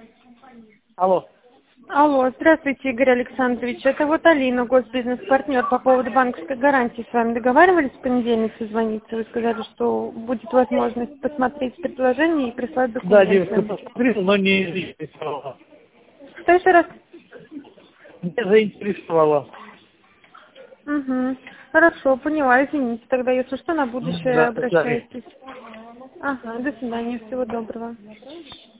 Алло. Алло, здравствуйте, Игорь Александрович. Это вот Алина, госбизнес-партнер. По поводу банковской гарантии с вами договаривались в понедельник созвониться? Вы сказали, что будет возможность посмотреть предложение и прислать Да, документы. девушка, посмотрела, но не заинтересовала. Что еще раз? Не заинтересовала. Угу. Хорошо, поняла. Извините, тогда, если что, на будущее Да, да. обращайтесь. Ага, до свидания, всего доброго.